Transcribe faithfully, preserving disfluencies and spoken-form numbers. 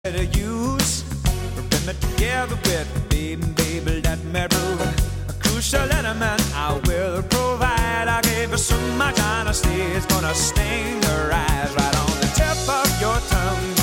to use. Bring me together with baby, baby, let me rule. A crucial element I will provide. I gave you so much honesty, it's gonna sting your eyes right on the tip of your tongue.